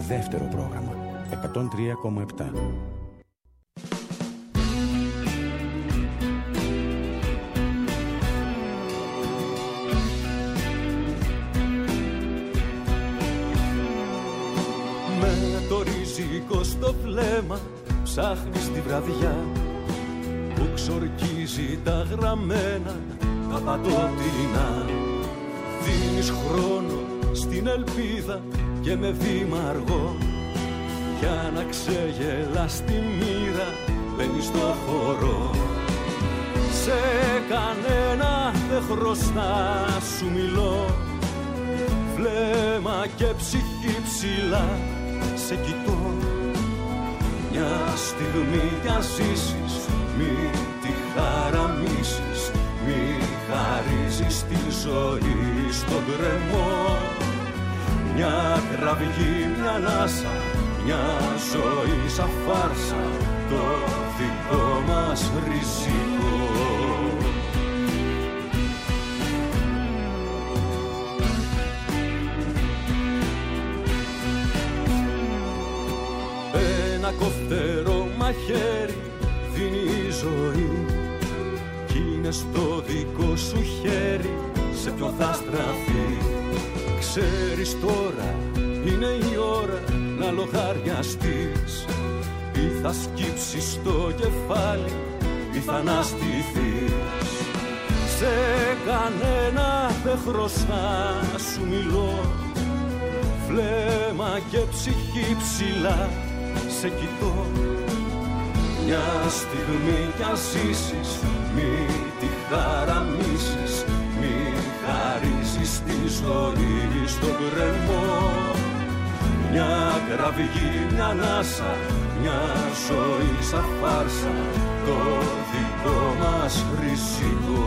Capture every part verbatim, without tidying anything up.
Δεύτερο πρόγραμμα εκατόν τρία κόμμα επτά. Με το ριζικό στο βλέμμα ψάχνεις τη βραδιά που ξορκίζει τα γραμμένα, τα πατώτινα. Δίνεις χρόνο στην ελπίδα και με βήμα αργό, για να ξεγελάς τη μοίρα μπαίνεις στο χώρο. Σε κανένα δεν χρωστά σου μιλώ, βλέμμα και ψυχή ψηλά σε κοιτώ. Μια στιγμή κι αν ζήσεις, μη τη χαραμίσεις, μη χαρίζεις τη ζωή στον κρεμό. Μια κραυγή, μια ανάσα, μια ζωή σαν φάρσα, το δικό μας ριζικό. Ένα κοφτερό μαχαίρι δίνει η ζωή κι είναι στο δικό σου χέρι, σε ποιο θα στραφεί. Ξέρεις τώρα είναι η ώρα να λογαριαστείς, ή θα σκύψεις το κεφάλι ή θα αναστηθείς. Σε κανένα δεν χρωστά σου μιλώ, βλέμμα και ψυχή ψηλά σε κοιτώ. Μια στιγμή κι αν ζήσεις, μη τη χαραμίσεις, μη χαρίζεις τη ζωή στον κρεμό. Μια κραυγή, μια ανάσα, μια ζωή σαν φάρσα, το δικό μας ριζικό.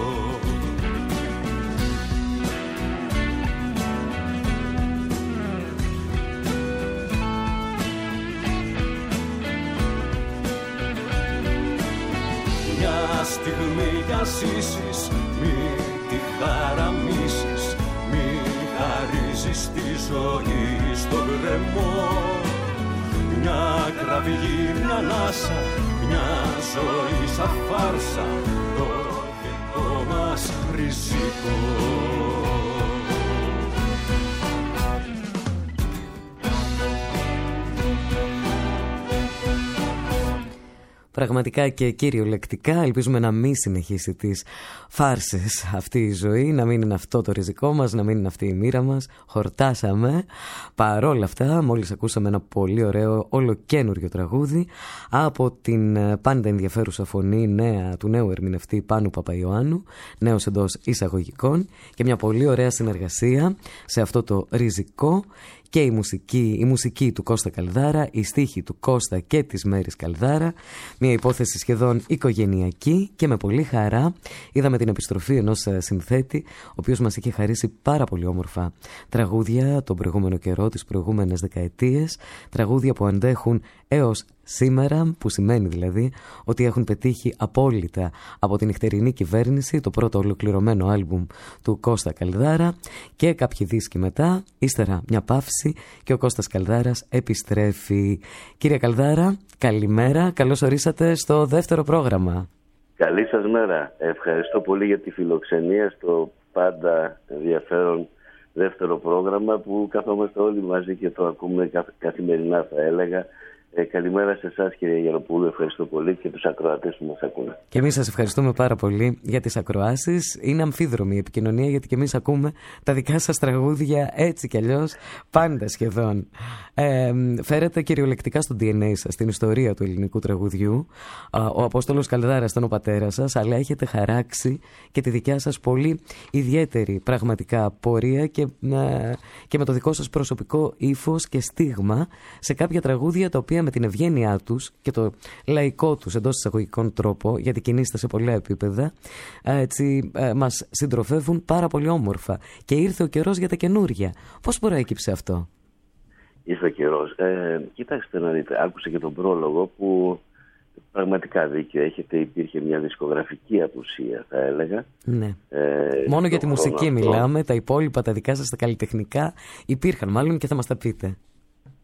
Στιγμή κι αν ζήσεις, μη τη χαραμίσεις, μη χαρίζεις τη ζωή στον κρεμό. Μια κραυγή, μια ανάσα, μια ζωή σαν φάρσα, το δικό μας ριζικό. Πραγματικά και κυριολεκτικά ελπίζουμε να μην συνεχίσει τις φάρσες αυτή η ζωή, να μην είναι αυτό το ριζικό μας, να μην είναι αυτή η μοίρα μας. Χορτάσαμε. Παρόλα αυτά, μόλις ακούσαμε ένα πολύ ωραίο ολοκένουργιο τραγούδι από την πάντα ενδιαφέρουσα φωνή νέα, του νέου ερμηνευτή Πάνου Παπαϊωάννου, νέος εντός εισαγωγικών, και μια πολύ ωραία συνεργασία σε αυτό το ριζικό. Και η μουσική, η μουσική του Κώστα Καλδάρα, η στίχη του Κώστα και της Μέρης Καλδάρα. Μια υπόθεση σχεδόν οικογενειακή, και με πολύ χαρά είδαμε την επιστροφή ενός συνθέτη, ο οποίος μας είχε χαρίσει πάρα πολύ όμορφα τραγούδια τον προηγούμενο καιρό, τις προηγούμενες δεκαετίες. Τραγούδια που αντέχουν έως σήμερα, που σημαίνει δηλαδή ότι έχουν πετύχει απόλυτα από την νυχτερινή κυβέρνηση, το πρώτο ολοκληρωμένο άλμπουμ του Κώστα Καλδάρα, και κάποιοι δίσκοι μετά, ύστερα μια παύση και ο Κώστας Καλδάρας επιστρέφει. Κύριε Καλδάρα, καλημέρα, καλώς ορίσατε στο δεύτερο πρόγραμμα. Καλή σας μέρα. Ευχαριστώ πολύ για τη φιλοξενία στο πάντα ενδιαφέρον δεύτερο πρόγραμμα που καθόμαστε όλοι μαζί και το ακούμε καθημερινά, θα έλεγα. Ε, καλημέρα σε εσάς, κύριε Γεροπούλου, ευχαριστώ πολύ, και τους ακροατές που μας ακούνε. Και εμείς σας ευχαριστούμε πάρα πολύ για τις ακροάσεις. Είναι αμφίδρομη η επικοινωνία, γιατί και εμείς ακούμε τα δικά σας τραγούδια έτσι κι αλλιώς, πάντα σχεδόν. Ε, φέρετε κυριολεκτικά στο ντι εν έι σας την ιστορία του ελληνικού τραγουδιού. Ο Απόστολος Καλδάρας ήταν ο πατέρας σας, αλλά έχετε χαράξει και τη δικιά σας πολύ ιδιαίτερη πραγματικά πορεία, και, ε, και με το δικό σας προσωπικό ύφος και στίγμα σε κάποια τραγούδια τα οποία με την ευγένειά τους και το λαϊκό τους εντός εισαγωγικών τρόπο, γιατί κινείστε σε πολλά επίπεδα, έτσι, ε, μας συντροφεύουν πάρα πολύ όμορφα. Και ήρθε ο καιρός για τα καινούρια. Πώς προέκυψε αυτό? Ήρθε ο καιρός. Ε, κοιτάξτε να δείτε, άκουσα και τον πρόλογο που πραγματικά δίκιο έχετε. Υπήρχε μια δισκογραφική απουσία, θα έλεγα. Ναι. Ε, Μόνο για τη μουσική αυτό μιλάμε. Τα υπόλοιπα, τα δικά σας τα καλλιτεχνικά υπήρχαν μάλλον, και θα μας τα πείτε.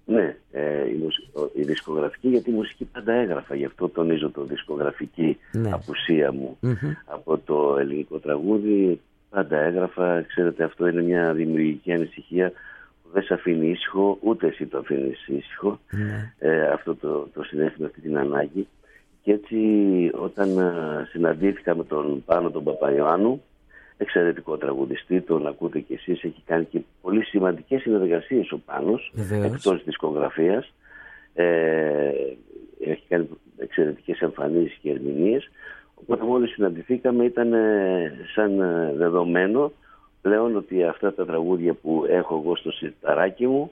Ναι, ε, η, μουσική, η δισκογραφική, γιατί η μουσική πάντα έγραφα, γι' αυτό τονίζω το δισκογραφική ναι. απουσία μου mm-hmm. από το ελληνικό τραγούδι. Πάντα έγραφα, ξέρετε, αυτό είναι μια δημιουργική ανησυχία που δεν σε αφήνει ήσυχο, ούτε εσύ το αφήνεις ήσυχο, mm. ε, αυτό το, το συνέστημα, αυτή την ανάγκη. Και έτσι όταν α, συναντήθηκα με τον Πάνο τον Παπαϊωάννου, εξαιρετικό τραγουδιστή, τον ακούτε κι εσείς, έχει κάνει και πολύ σημαντικές συνεργασίες ο Πάνος, εκτός της δισκογραφίας, ε, έχει κάνει εξαιρετικές εμφανίσεις και ερμηνείες. Οπότε μόλις συναντηθήκαμε ήταν ε, σαν ε, δεδομένο πλέον ότι αυτά τα τραγούδια που έχω εγώ στο σιρταράκι μου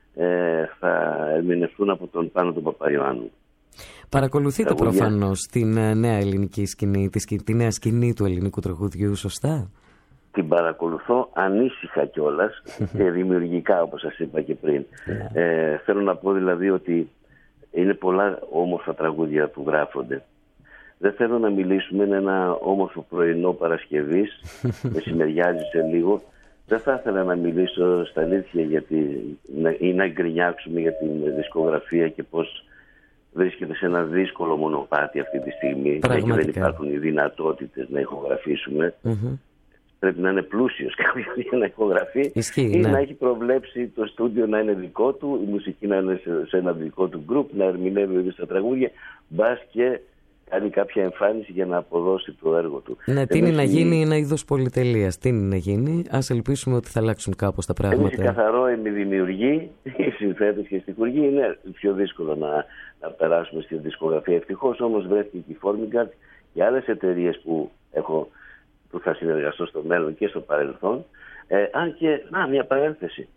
ε, θα ερμηνευτούν από τον Πάνο τον Παπαϊωάννου. Παρακολουθείτε τραγούδια... προφανώς την ε, νέα ελληνική σκηνή, τη, τη νέα σκηνή του ελληνικού τραγουδιού, σωστά? Την παρακολουθώ ανήσυχα κιόλας και δημιουργικά, όπως σας είπα και πριν. Yeah. Ε, θέλω να πω δηλαδή ότι είναι πολλά όμορφα τραγούδια που γράφονται. Δεν θέλω να μιλήσουμε, είναι ένα όμορφο πρωινό Παρασκευής, μεσημεριάζει σε λίγο. Δεν θα ήθελα να μιλήσω στα αλήθεια γιατί, ή να γκρινιάξουμε για την δισκογραφία και πώς βρίσκεται σε ένα δύσκολο μονοπάτι αυτή τη στιγμή. Πραγματικά. Και δεν υπάρχουν οι δυνατότητες να ηχογραφήσουμε. Mm-hmm. Πρέπει να είναι πλούσιος κάποιος για να ηχογραφεί. Ισχύει, ή ναι. να έχει προβλέψει το στούντιο να είναι δικό του, η μουσική να είναι σε, σε ένα δικό του γκρουπ, να ερμηνεύει ήδη στα τραγούδια, μπας και κάνει κάποια εμφάνιση για να αποδώσει το έργο του. Ναι, τι είναι να γίνει ένα είδος πολυτελείας. Τι είναι να γίνει, ας ελπίσουμε ότι θα αλλάξουν κάπως τα πράγματα. Εμείς οι καθαρό ημιδημιουργοί, οι συνθέτες και οι στιχουργοί, είναι πιο δύσκολο να, να περάσουμε στη δισκογραφία. Ευτυχώς όμως βρέθηκε και η Formigard και άλλες εταιρείες που, έχω, που θα συνεργαστώ στο μέλλον και στο παρελθόν. Ε, αν και, να, μια παρένθεση.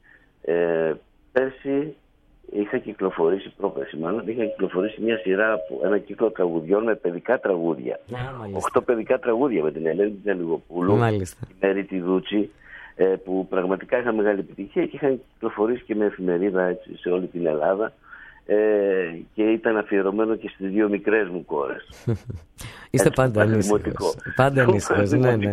Ε, πέρσι είχα κυκλοφορήσει, πρόπερση μάλλον, είχα κυκλοφορήσει μια σειρά, από ένα κύκλο τραγουδιών με παιδικά τραγούδια. Οχτώ παιδικά τραγούδια με την Ελένη Τζαλιγοπούλου, τη Μέρη τη Δούτσι, ε, που πραγματικά είχαν μεγάλη επιτυχία και είχαν κυκλοφορήσει και με εφημερίδα έτσι, σε όλη την Ελλάδα. Ε, και ήταν αφιερωμένο και στις δύο μικρές μου κόρες. Είστε έτσι, πάντα ανήσυχος. Πάντα ανήσυχος, ναι, ναι.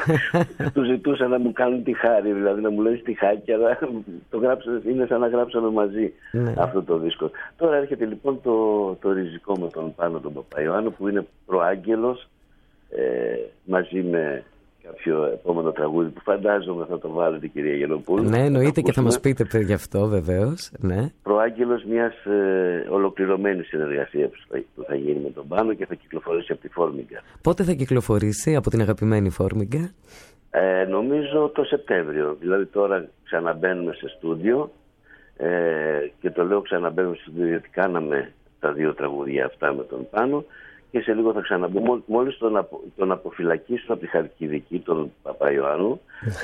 Τους ζητούσα να μου κάνουν τη χάρη, δηλαδή να μου λένε στιχάκι, αλλά το γράψαμε, είναι σαν να γράψαμε μαζί ναι. αυτό το δίσκο. Τώρα έρχεται λοιπόν το, το ριζικό με τον Πάνο τον Παπαϊωάννου, που είναι προάγγελος, ε, μαζί με κάποιο επόμενο τραγούδι που φαντάζομαι θα το βάλετε, κυρία Γελοπούλου. Ναι, εννοείται και θα μας πείτε γι' αυτό βεβαίως. Ναι. Προάγγελος μιας ε, ολοκληρωμένης συνεργασίας που θα γίνει με τον Πάνο και θα κυκλοφορήσει από τη Formigard. Πότε θα κυκλοφορήσει από την αγαπημένη Formigard? Ε, νομίζω το Σεπτέμβριο. Δηλαδή τώρα ξαναμπαίνουμε σε στούντιο ε, και το λέω ξαναμπαίνουμε σε στούντιο γιατί κάναμε τα δύο τραγούδια αυτά με τον Πάνο. Και σε λίγο θα ξαναμπούμε. Μόλις τον, απο, τον αποφυλακίσουν από τη Χαλκιδική, τον Παπαϊωάννου.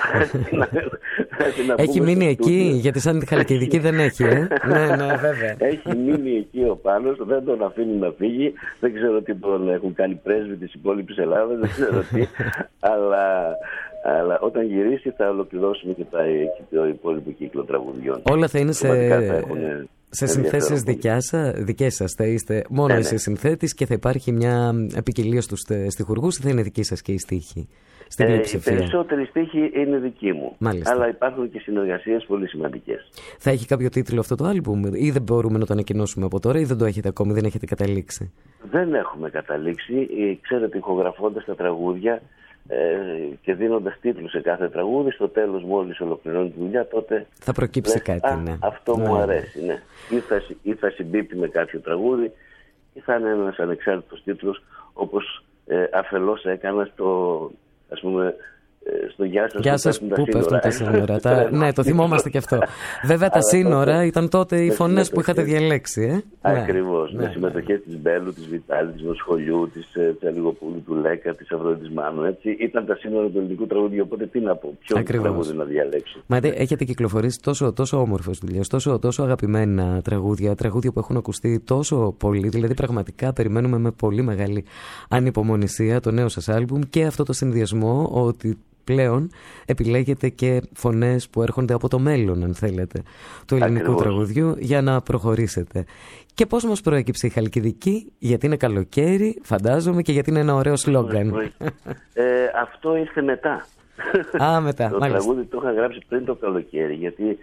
Έχει μείνει εκεί, γιατί σαν τη Χαλκιδική δεν έχει, ε? ναι, ναι, βέβαια. Έχει μείνει εκεί ο Πάνος, δεν τον αφήνει να φύγει. Δεν ξέρω τι τον έχουν κάνει πρέσβη της υπόλοιπης Ελλάδας, δεν ξέρω τι. αλλά, αλλά όταν γυρίσει θα ολοκληρώσουμε και τα, το υπόλοιπο κύκλο τραγουδιών. Όλα θα είναι σε... Σε συνθέσεις δικές σας θα είστε μόνο ναι, εσείς ναι. συνθέτης και θα υπάρχει μια ποικιλία στους στιχουργούς ή θα είναι δική σας και η στίχη? Στην ε, οι περισσότεροι στίχοι είναι δικοί μου. Μάλιστα. Αλλά υπάρχουν και συνεργασίες πολύ σημαντικές. Θα έχει κάποιο τίτλο αυτό το άλμπουμ ή δεν μπορούμε να το ανακοινώσουμε από τώρα ή δεν το έχετε ακόμη, δεν έχετε καταλήξει? Δεν έχουμε καταλήξει. Ξέρετε, ηχογραφώντας τα τραγούδια ε, και δίνοντας τίτλους σε κάθε τραγούδι, στο τέλος μόλις ολοκληρώνει τη δουλειά, τότε θα προκύψει λες, κάτι. Α, ναι. Αυτό ναι. μου αρέσει. Ναι. Ή, θα, ή θα συμπίπτει με κάποιο τραγούδι ή θα είναι ένας ανεξάρτητος τίτλος, όπως ε, αφελώς έκανα στο, ας πούμε, στο Γεια σας, Γεια σας που, που πέφτουν τα σύνορα. τα... ναι, το θυμόμαστε και αυτό. Βέβαια τα σύνορα τότε, ήταν τότε οι φωνές που είχατε διαλέξει. Ε? Ακριβώς. Ναι, με συμμετοχές της Μπέλου, της Βιτάλη, της Μοσχολιού, της Τσαλιγοπούλου, του Λέκα, της Αφροδίτης Μάνου. Έτσι. Ήταν τα σύνορα του ελληνικού τραγουδιού. Οπότε τι να πω, ποιο τραγούδι να διαλέξω. Μα έχετε κυκλοφορήσει τόσο, τόσο όμορφες δουλειές, τόσο, τόσο αγαπημένα τραγούδια, τραγούδια που έχουν ακουστεί τόσο πολύ. Δηλαδή πραγματικά περιμένουμε με πολύ μεγάλη ανυπομονησία το νέο σας άλμπουμ και αυτό το συνδυασμό ότι πλέον επιλέγετε και φωνές που έρχονται από το μέλλον, αν θέλετε, του ελληνικού Ακριβώς. τραγουδιού για να προχωρήσετε. Και πώς μας προέκυψε η Χαλκιδική? Γιατί είναι καλοκαίρι, φαντάζομαι, και γιατί είναι ένα ωραίο σλόγγαν. ε, αυτό ήρθε μετά. Α, μετά, το μάλιστα. τραγούδι το είχα γράψει πριν το καλοκαίρι, γιατί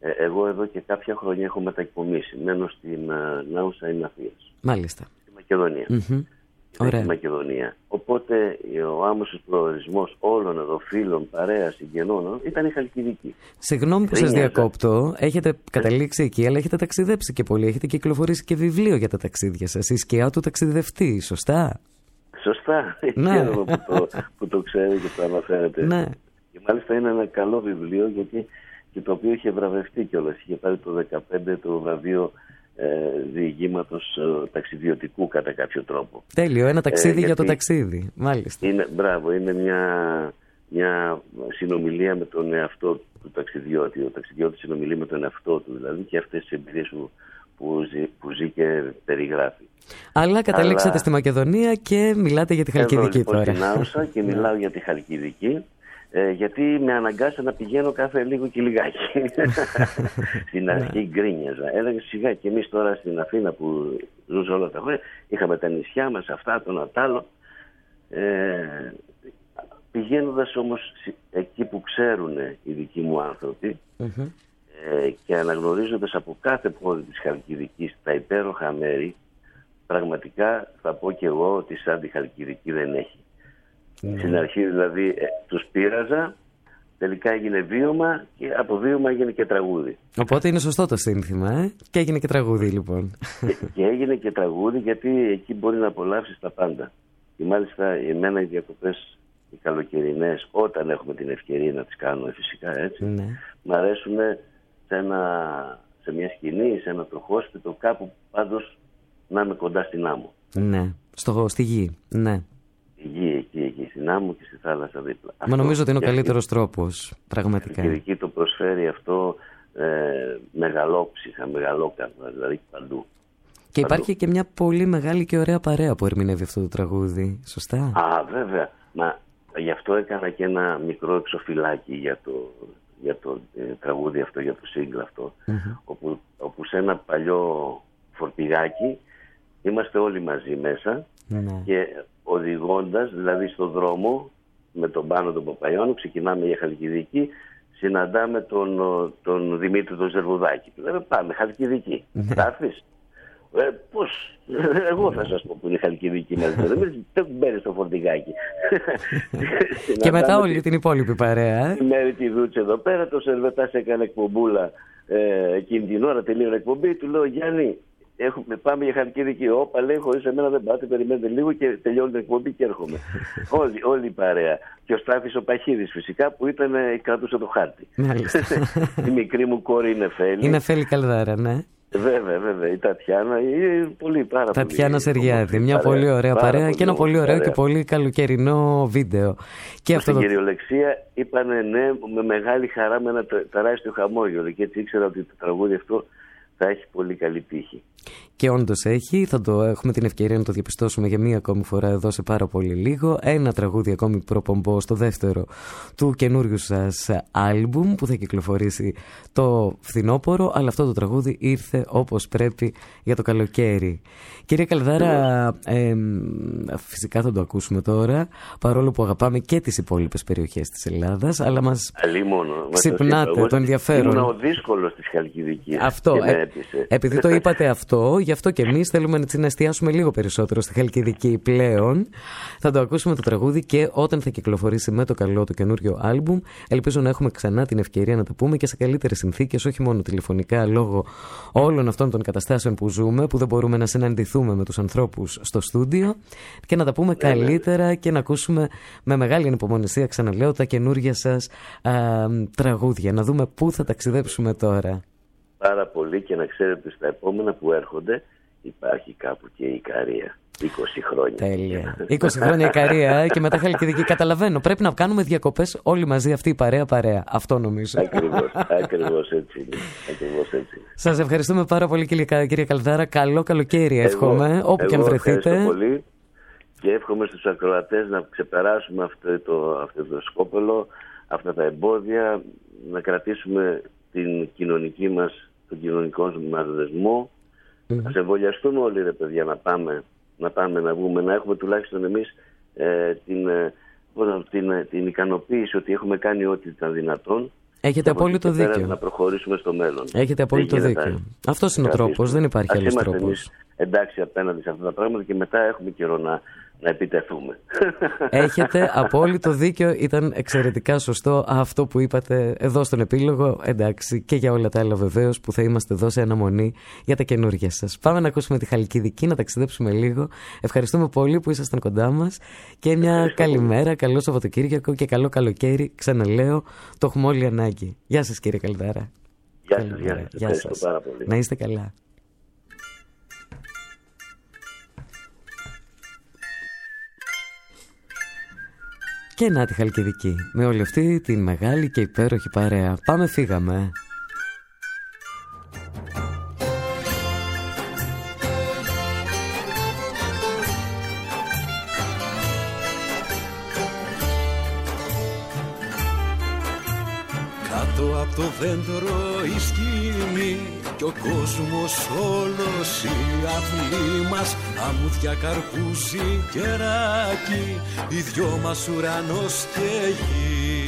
Ε, εγώ εδώ και κάποια χρόνια έχω μετακομίσει. Μένω στην uh, Νάουσα Ιναφίας. Μάλιστα. Στη Μακεδονία. Mm-hmm. Ωραία. Στη Μακεδονία. Οπότε ο άμεσος προορισμός όλων εδώ φίλων, παρέα, συγγενών ήταν η Χαλκιδική. Συγγνώμη που σας διακόπτω. Έχετε καταλήξει εκεί, αλλά έχετε ταξιδέψει και πολύ. Έχετε κυκλοφορήσει και βιβλίο για τα ταξίδια σας. Η σκιά του ταξιδευτή, σωστά? Σωστά. Ναι. Χαίρομαι που το, που το ξέρετε και το αναφέρετε. Ναι. Και μάλιστα είναι ένα καλό βιβλίο, γιατί και το οποίο είχε βραβευτεί κιόλας. Είχε πάρει το δεκαπέντε το βραβείο ε, διηγήματος ε, ταξιδιωτικού κατά κάποιο τρόπο. Τέλειο, ένα ταξίδι ε, για το ταξίδι. Μάλιστα. Είναι, μπράβο, είναι μια, μια συνομιλία με τον εαυτό του ταξιδιώτη. Ο ταξιδιώτης συνομιλεί με τον εαυτό του, δηλαδή, και αυτές τις εμπειρίες που, που, ζει, που ζει και περιγράφει. Αλλά καταλήξατε Αλλά... στη Μακεδονία και μιλάτε για τη Χαλκιδική εδώ, τώρα. Στην Άουσα και μιλάω για τη Χαλκιδική. Ε, γιατί με αναγκάσα να πηγαίνω κάθε λίγο και λιγάκι. Στην αρχή γκρίνιαζα. Έλεγα σιγά, και εμείς τώρα στην Αθήνα που ζούσε όλα τα χρόνια, είχαμε τα νησιά μας, αυτά, το Νατάλο. Ε, πηγαίνοντας όμως εκεί που ξέρουν οι δικοί μου άνθρωποι, mm-hmm. ε, και αναγνωρίζοντας από κάθε πόδι της Χαλκιδικής τα υπέροχα μέρη, πραγματικά θα πω και εγώ ότι σαν τη Χαλκιδική δεν έχει. Mm. Στην αρχή δηλαδή ε, τους πείραζα, τελικά έγινε βίωμα και από βίωμα έγινε και τραγούδι. Οπότε είναι σωστό το σύνθημα, ε? Και έγινε και τραγούδι λοιπόν. Και, και έγινε και τραγούδι, γιατί εκεί μπορεί να απολαύσεις τα πάντα. Και μάλιστα εμένα οι διακοπές οι καλοκαιρινές, όταν έχουμε την ευκαιρία να τις κάνουμε φυσικά έτσι, mm. μ' αρέσουν σε, ένα, σε μια σκηνή, σε ένα τροχόσπιτο, κάπου πάντως να είμαι κοντά στην άμμο. Ναι, στο, στη γη, ναι. Η γη εκεί, εκεί, στην άμμο και στη θάλασσα δίπλα. Μα αυτό, νομίζω ότι είναι ο καλύτερος τρόπος, πραγματικά. Η Χαλκιδική το προσφέρει αυτό ε, μεγαλόψυχα, μεγαλόκαρδα, δηλαδή παντού. Και παντού. Υπάρχει και μια πολύ μεγάλη και ωραία παρέα που ερμηνεύει αυτό το τραγούδι, σωστά? Α, βέβαια. Μα γι' αυτό έκανα και ένα μικρό εξωφυλάκι για το, για το ε, τραγούδι αυτό, για το σύγκλ αυτό, mm-hmm. όπου, όπου σε ένα παλιό φορτηγάκι είμαστε όλοι μαζί μέσα, mm-hmm. και οδηγώντας, δηλαδή στον δρόμο με τον Πάνο τον Παπαϊώνου, ξεκινάμε για Χαλκιδική, συναντάμε τον, τον Δημήτρη τον Ζερβουδάκη. Λέμε πάμε Χαλκιδική, θα έρθεις? Ε, πώς, εγώ θα σας πω που είναι η Χαλκιδική μαζί. Δεν μπαίνεις στο φορτηγάκι. Και μετά όλη την υπόλοιπη παρέα. Η Μέρη τη Δούτσε εδώ πέρα, το Σερβετάς έκανε εκπομπούλα ε, εκείνη την ώρα, τελείωνε εκπομπή, του λέω Γιάννη, έχουμε, πάμε για Χαλκιδική. Όπα, λέει, χωρίς εμένα δεν πάτε, περιμένετε λίγο και τελειώνει την εκπομπή και έρχομαι. όλη, όλη η παρέα. Και ο Στάθης ο Παχίδης φυσικά που ήταν, κρατούσε το χάρτη. Η μικρή μου κόρη είναι Νεφέλη. Είναι Νεφέλη Καλδάρα, ναι. Βέβαια, βέβαια. Η Τατιάνα, η πολύ, πάρα πολύ. Τατιάνα Σεριάδη, μια παρέα, πολύ ωραία παρέα πολύ, και ένα πολύ ωραίο παρέα. Και πολύ καλοκαιρινό βίντεο. Και στην το... κυριολεξία είπανε ναι με μεγάλη χαρά, με ένα τεράστιο χαμόγελο, και έτσι ήξερα ότι το τραγούδι αυτό θα έχει πολύ καλή τύχη. Και όντως έχει, θα το έχουμε την ευκαιρία να το διαπιστώσουμε για μία ακόμη φορά εδώ σε πάρα πολύ λίγο. Ένα τραγούδι ακόμη προπομπό στο δεύτερο του καινούριου σας άλμπουμ που θα κυκλοφορήσει το φθινόπωρο, αλλά αυτό το τραγούδι ήρθε όπως πρέπει για το καλοκαίρι. Κύριε Καλδάρα, ε, φυσικά θα το ακούσουμε τώρα, παρόλο που αγαπάμε και τις υπόλοιπες περιοχές της Ελλάδας, αλλά μας μόνο, ξυπνάτε το ενδιαφέρον. Ήμουν ο δύσκολος της Χαλκιδικής. Αυτό, ε, επειδή το είπατε αυτό, γι' αυτό και εμείς θέλουμε έτσι να εστιάσουμε λίγο περισσότερο στη Χαλκιδική πλέον. Θα το ακούσουμε το τραγούδι και όταν θα κυκλοφορήσει με το καλό το καινούριο άλμπουμ. Ελπίζω να έχουμε ξανά την ευκαιρία να τα πούμε και σε καλύτερες συνθήκες, όχι μόνο τηλεφωνικά λόγω όλων αυτών των καταστάσεων που ζούμε, που δεν μπορούμε να συναντηθούμε με τους ανθρώπους στο στούντιο, και να τα πούμε καλύτερα και να ακούσουμε με μεγάλη ανυπομονησία, ξαναλέω, τα καινούργια σας α, τραγούδια. Να δούμε πού θα ταξιδέψουμε τώρα. Πάρα πολύ, και να ξέρετε στα επόμενα που έρχονται υπάρχει κάπου και η Ικαρία. είκοσι χρόνια. Τέλεια. είκοσι χρόνια Ικαρία και μετά Χαλκιδική. Καταλαβαίνω. Πρέπει να κάνουμε διακοπές όλοι μαζί, αυτή η παρέα παρέα. Αυτό νομίζω. Ακριβώς, ακριβώς έτσι είναι. Ακριβώς έτσι. Σας ευχαριστούμε πάρα πολύ, κύριε Καλδάρα. Καλό καλοκαίρι εύχομαι, εγώ, όπου εγώ και αν βρεθείτε. Ευχαριστώ πολύ και εύχομαι στους ακροατές να ξεπεράσουμε αυτό το, αυτό το σκόπελο, αυτά τα εμπόδια, να κρατήσουμε την κοινωνική μας, τον κοινωνικό μας δεσμό. Mm-hmm. Ας εμβολιαστούμε όλοι, ρε παιδιά, να πάμε, να πάμε να βγούμε, να έχουμε τουλάχιστον εμείς ε, την, ε, την, την ικανοποίηση ότι έχουμε κάνει ό,τι ήταν δυνατόν. Έχετε απόλυτο δίκιο. Να προχωρήσουμε στο μέλλον. Έχετε απόλυτο δίκιο. Αυτός είναι ο τρόπος, δεν υπάρχει άλλος τρόπος. Εντάξει, απέναντι σε αυτά τα πράγματα και μετά έχουμε καιρό να, να επιτεθούμε. Έχετε απόλυτο δίκιο. Ήταν εξαιρετικά σωστό αυτό που είπατε εδώ στον επίλογο. Εντάξει, και για όλα τα άλλα βεβαίως που θα είμαστε εδώ σε αναμονή για τα καινούργια σας. Πάμε να ακούσουμε τη Χαλκιδική, να ταξιδέψουμε λίγο. Ευχαριστούμε πολύ που ήσασταν κοντά μας και μια καλημέρα, καλό Σαββατοκύριακο και καλό καλοκαίρι. Ξαναλέω, το έχουμε όλοι ανάγκη. Γεια σας, κύριε Καλδάρα. Γεια σας, γεια σας. Γεια σας. Πάρα πολύ. Να είστε καλά. Και να τη Χαλκιδική, με όλη αυτή την μεγάλη και υπέροχη παρέα. Πάμε, φύγαμε. Κάτω από το δέντρο η σκηνή κι ο κόσμος όλος η αυλή μας, αμμούδια, καρπούζι, κεράκι, οι δυο μας ουρανός και γη.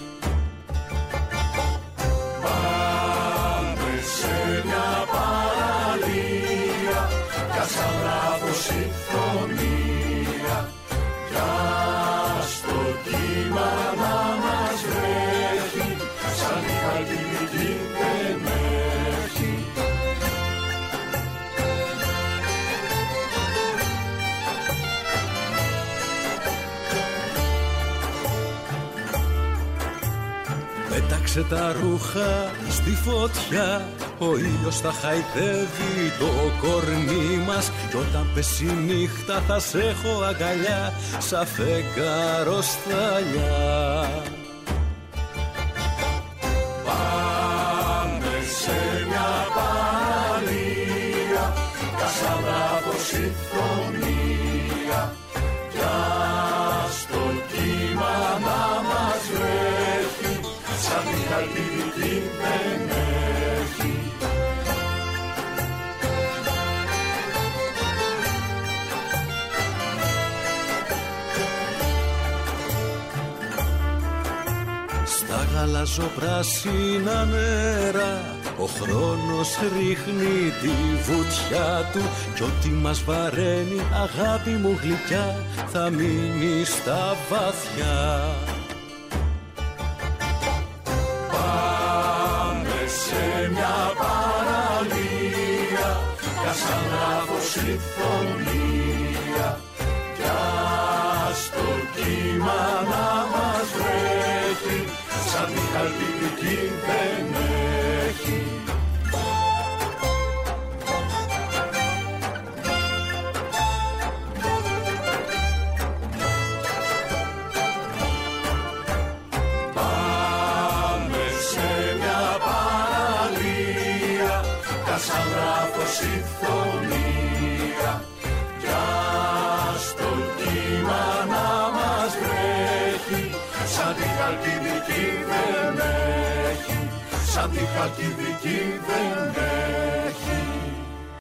Πάμε σε μια παραλία, κι σαν μπράβο συμφωνία, κι στο κύμα να μας βρέχει, σαν η Χαλκιδική δεν έχει. Πέταξε τα ρούχα στη φωτιά, ο ήλιος θα χαϊδεύει το κορμί μας, κι όταν πέσει η νύχτα θα σ' έχω αγκαλιά, σαν φεγγάρο σταλιά. Πάμε σε μια παραλία, κι σαν μπράβο συμφωνία, κι στο κύμα να μας βρέχει, σαν τη Χαλκιδική δεν έχει. Στα γαλαζοπράσινα νερά ο χρόνος ρίχνει τη βουτιά του, κι ό,τι μας βαραίνει, αγάπη μου γλυκιά, θα μείνει στα βαθιά. Πάμε σε μια παραλία, κι σαν μπράβο συμφωνία, κι στο κύμα να μας βρέχει, σαν τη Χαλκιδική δεν έχει. Πάμε σε μια παραλία, κι σαν μπράβο συμφωνία, κι στο κύμα να μας βρέχει, σαν τη Χαλκιδική δεν έχει, σαν τη Χαλκιδική δεν έχει.